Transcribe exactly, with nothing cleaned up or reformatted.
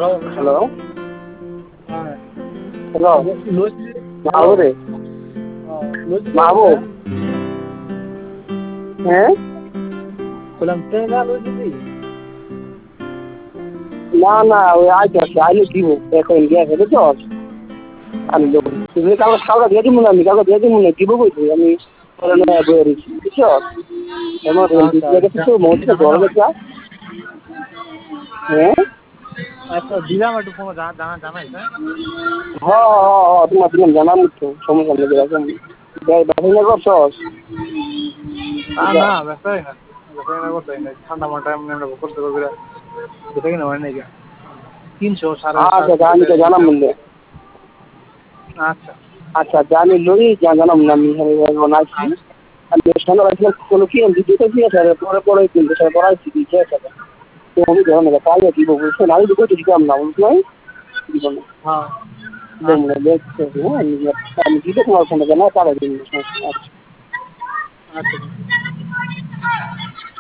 hello হ্যাঁ hello loose মাহবুব রে loose মাহবুব হ্যাঁ বললাম ট্রেনে লুজ দিদি না না ওই আইতে আসছে আইলে দিব এখন গিয়েছে বুঝছো আমি দেবো তুমি কাউকে কাউকে দিয়ে দিব না আমি কাউকে দিয়ে দিব না দিব বলছি আমি বয়ে দিচ্ছি বুঝছো এমন আচ্ছা গেছে তো মধ্যে বড় গেছে হ্যাঁ আচ্ছা দিলাম একটু ফোন জানা জানাই হ্যাঁ হ্যাঁ হ্যাঁ হ্যাঁ তোমার দিলাম জানাম তো সমস্যা নেই এরকম বাসিন্দা করছস না না ব্যস্তাই না ব্যস্তাই না করতে না ঠান্ডা মাঠে আমরা করতে করবে দেখে না হয় নাকি তিনশো সাড়ে আচ্ছা জানি তো জানাম বললে আচ্ছা আচ্ছা জানি লই জানাম না আমি বানাইছি আমি সন্ধ্যা রাখলাম কোনো কি আমি দিতে কি আছে পরে পরে কিন্তু স্যার পড়াইছি দিতে আছে তো আমি যখন তাহলে দিব বুঝছেন আমি দিব দিতাম না বুঝলেন দিব না হ্যাঁ তোমরা দেখছো হ্যাঁ আমি দিতে তোমার ফোনে জানা তারা দিন আচ্ছা